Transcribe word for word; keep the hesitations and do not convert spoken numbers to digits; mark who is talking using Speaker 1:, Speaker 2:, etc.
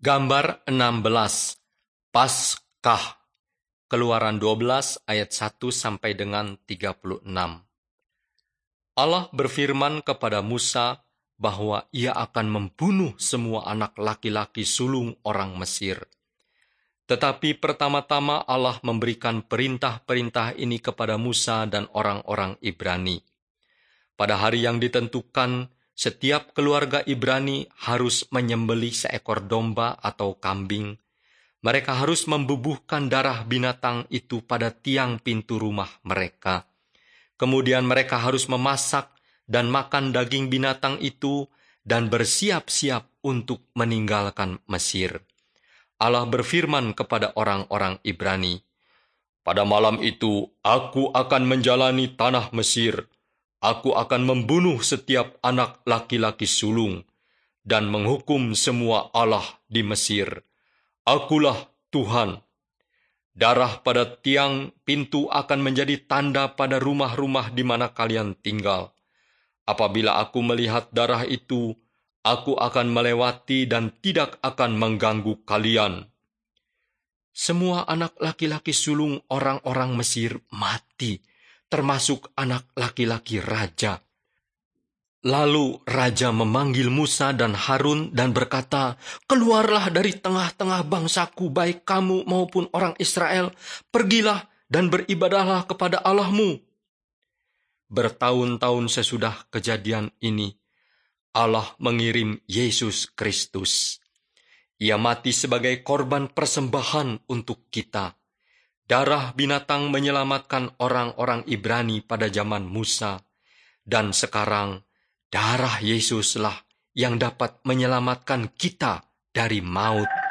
Speaker 1: Gambar enam belas. Paskah. Keluaran dua belas ayat satu sampai dengan tiga puluh enam. Allah berfirman kepada Musa bahwa ia akan membunuh semua anak laki-laki sulung orang Mesir. Tetapi pertama-tama Allah memberikan perintah-perintah ini kepada Musa dan orang-orang Ibrani. Pada hari yang ditentukan, setiap keluarga Ibrani harus menyembelih seekor domba atau kambing. Mereka harus membubuhkan darah binatang itu pada tiang pintu rumah mereka. Kemudian mereka harus memasak dan makan daging binatang itu dan bersiap-siap untuk meninggalkan Mesir. Allah berfirman kepada orang-orang Ibrani, "Pada malam itu aku akan menjalani tanah Mesir. Aku akan membunuh setiap anak laki-laki sulung dan menghukum semua Allah di Mesir. Akulah Tuhan. Darah pada tiang pintu akan menjadi tanda pada rumah-rumah di mana kalian tinggal. Apabila aku melihat darah itu, aku akan melewati dan tidak akan mengganggu kalian." Semua anak laki-laki sulung orang-orang Mesir mati, termasuk anak laki-laki raja. Lalu raja memanggil Musa dan Harun dan berkata, "Keluarlah dari tengah-tengah bangsaku, baik kamu maupun orang Israel. Pergilah dan beribadahlah kepada Allahmu." Bertahun-tahun sesudah kejadian ini, Allah mengirim Yesus Kristus. Ia mati sebagai korban persembahan untuk kita. Darah binatang menyelamatkan orang-orang Ibrani pada zaman Musa. Dan sekarang, darah Yesuslah yang dapat menyelamatkan kita dari maut.